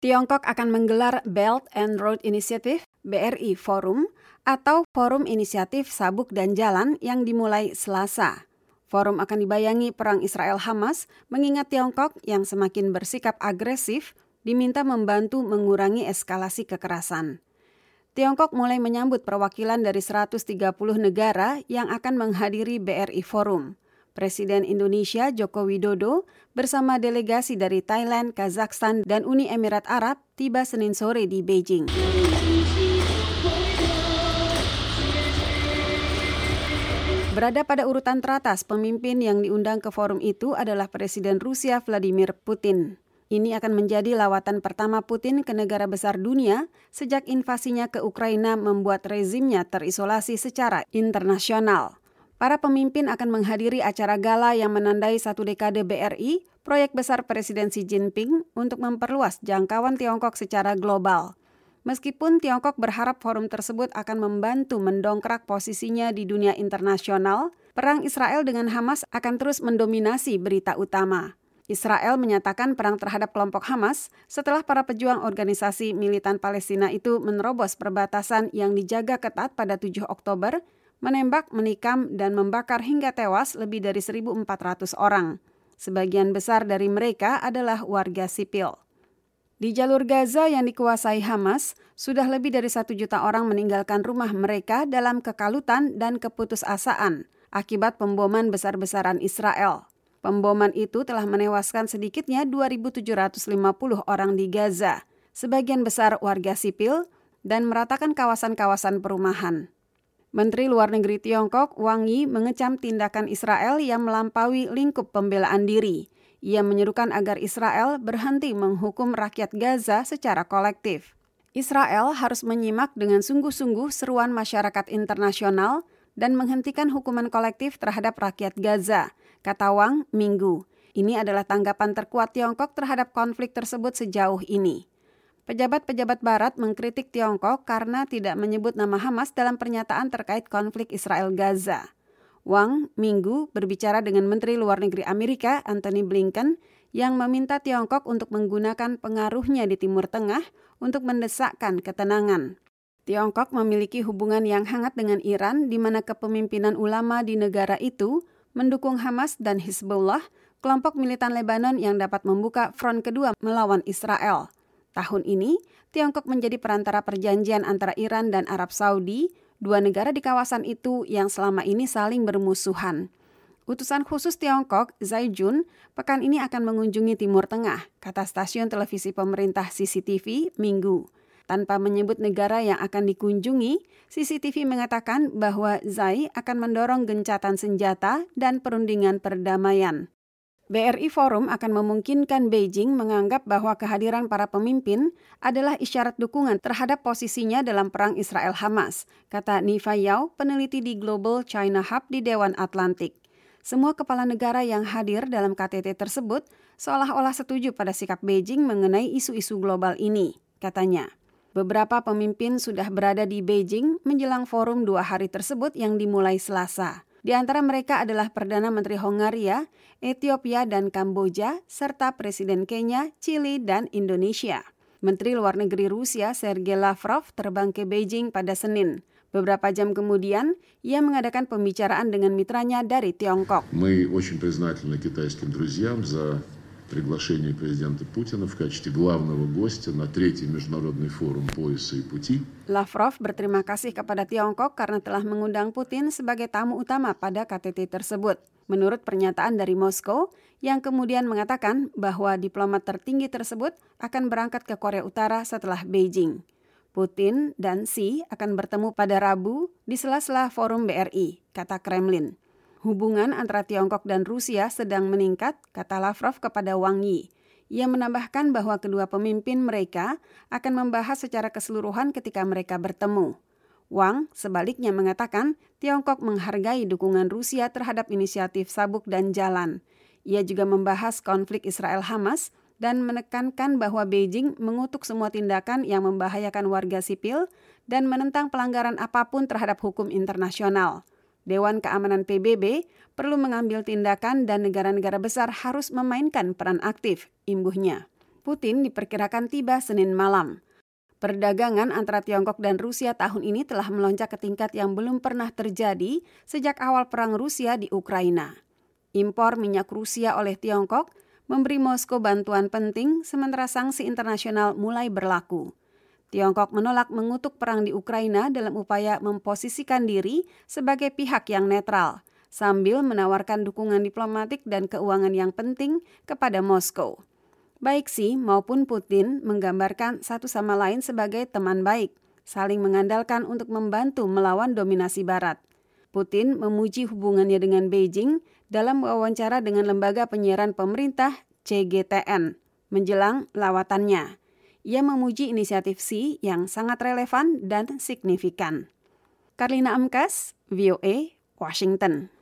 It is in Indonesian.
Tiongkok akan menggelar Belt and Road Initiative (BRI Forum) atau Forum Inisiatif Sabuk dan Jalan yang dimulai Selasa. Forum akan dibayangi perang Israel-Hamas mengingat Tiongkok yang semakin bersikap agresif diminta membantu mengurangi eskalasi kekerasan. Tiongkok mulai menyambut perwakilan dari 130 negara yang akan menghadiri BRI Forum. Presiden Indonesia Joko Widodo bersama delegasi dari Thailand, Kazakhstan, dan Uni Emirat Arab tiba Senin sore di Beijing. Berada pada urutan teratas, pemimpin yang diundang ke forum itu adalah Presiden Rusia Vladimir Putin. Ini akan menjadi lawatan pertama Putin ke negara besar dunia sejak invasinya ke Ukraina membuat rezimnya terisolasi secara internasional. Para pemimpin akan menghadiri acara gala yang menandai 1 dekade BRI, proyek besar Presiden Xi Jinping untuk memperluas jangkauan Tiongkok secara global. Meskipun Tiongkok berharap forum tersebut akan membantu mendongkrak posisinya di dunia internasional, perang Israel dengan Hamas akan terus mendominasi berita utama. Israel menyatakan perang terhadap kelompok Hamas setelah para pejuang organisasi militan Palestina itu menerobos perbatasan yang dijaga ketat pada 7 Oktober, menembak, menikam, dan membakar hingga tewas lebih dari 1.400 orang. Sebagian besar dari mereka adalah warga sipil. Di jalur Gaza yang dikuasai Hamas, sudah lebih dari 1 juta orang meninggalkan rumah mereka dalam kekalutan dan keputusasaan akibat pemboman besar-besaran Israel. Pemboman itu telah menewaskan sedikitnya 2.750 orang di Gaza, sebagian besar warga sipil, dan meratakan kawasan-kawasan perumahan. Menteri Luar Negeri Tiongkok, Wang Yi, mengecam tindakan Israel yang melampaui lingkup pembelaan diri. Ia menyerukan agar Israel berhenti menghukum rakyat Gaza secara kolektif. Israel harus menyimak dengan sungguh-sungguh seruan masyarakat internasional dan menghentikan hukuman kolektif terhadap rakyat Gaza, kata Wang Minggu. Ini adalah tanggapan terkuat Tiongkok terhadap konflik tersebut sejauh ini. Pejabat-pejabat Barat mengkritik Tiongkok karena tidak menyebut nama Hamas dalam pernyataan terkait konflik Israel-Gaza. Wang Minggu berbicara dengan Menteri Luar Negeri Amerika Antony Blinken yang meminta Tiongkok untuk menggunakan pengaruhnya di Timur Tengah untuk mendesakkan ketenangan. Tiongkok memiliki hubungan yang hangat dengan Iran di mana kepemimpinan ulama di negara itu mendukung Hamas dan Hizbullah, kelompok militan Lebanon yang dapat membuka front kedua melawan Israel. Tahun ini, Tiongkok menjadi perantara perjanjian antara Iran dan Arab Saudi, 2 negara di kawasan itu yang selama ini saling bermusuhan. Utusan khusus Tiongkok, Zai Jun, pekan ini akan mengunjungi Timur Tengah, kata stasiun televisi pemerintah CCTV Minggu. Tanpa menyebut negara yang akan dikunjungi, CCTV mengatakan bahwa Zai akan mendorong gencatan senjata dan perundingan perdamaian. BRI Forum akan memungkinkan Beijing menganggap bahwa kehadiran para pemimpin adalah isyarat dukungan terhadap posisinya dalam perang Israel-Hamas, kata Nifa Yao, peneliti di Global China Hub di Dewan Atlantik. Semua kepala negara yang hadir dalam KTT tersebut seolah-olah setuju pada sikap Beijing mengenai isu-isu global ini, katanya. Beberapa pemimpin sudah berada di Beijing menjelang forum 2 hari tersebut yang dimulai Selasa. Di antara mereka adalah Perdana Menteri Hongaria, Ethiopia, dan Kamboja, serta Presiden Kenya, Chili, dan Indonesia. Menteri Luar Negeri Rusia, Sergei Lavrov, terbang ke Beijing pada Senin. Beberapa jam kemudian, ia mengadakan pembicaraan dengan mitranya dari Tiongkok. Мы очень признательны китайским друзьям за приглашение президента Путина в качестве главного гостя на 3-й международный форум пояса и пути. Lavrov berterima kasih kepada Tiongkok karena telah mengundang Putin sebagai tamu utama pada KTT tersebut. Menurut pernyataan dari Moskow, yang kemudian mengatakan bahwa diplomat tertinggi tersebut akan berangkat ke Korea Utara setelah Beijing. Putin dan Xi akan bertemu pada Rabu di sela-sela forum BRI, kata Kremlin. Hubungan antara Tiongkok dan Rusia sedang meningkat, kata Lavrov kepada Wang Yi. Ia menambahkan bahwa kedua pemimpin mereka akan membahas secara keseluruhan ketika mereka bertemu. Wang sebaliknya mengatakan Tiongkok menghargai dukungan Rusia terhadap inisiatif Sabuk dan Jalan. Ia juga membahas konflik Israel-Hamas dan menekankan bahwa Beijing mengutuk semua tindakan yang membahayakan warga sipil dan menentang pelanggaran apapun terhadap hukum internasional. Dewan Keamanan PBB perlu mengambil tindakan dan negara-negara besar harus memainkan peran aktif, imbuhnya. Putin diperkirakan tiba Senin malam. Perdagangan antara Tiongkok dan Rusia tahun ini telah melonjak ke tingkat yang belum pernah terjadi sejak awal perang Rusia di Ukraina. Impor minyak Rusia oleh Tiongkok memberi Moskow bantuan penting sementara sanksi internasional mulai berlaku. Tiongkok menolak mengutuk perang di Ukraina dalam upaya memposisikan diri sebagai pihak yang netral, sambil menawarkan dukungan diplomatik dan keuangan yang penting kepada Moskow. Baik Xi maupun Putin menggambarkan satu sama lain sebagai teman baik, saling mengandalkan untuk membantu melawan dominasi Barat. Putin memuji hubungannya dengan Beijing dalam wawancara dengan lembaga penyiaran pemerintah CGTN menjelang lawatannya. Ia memuji inisiatif Xi yang sangat relevan dan signifikan. Karlina Amkas, VOA, Washington.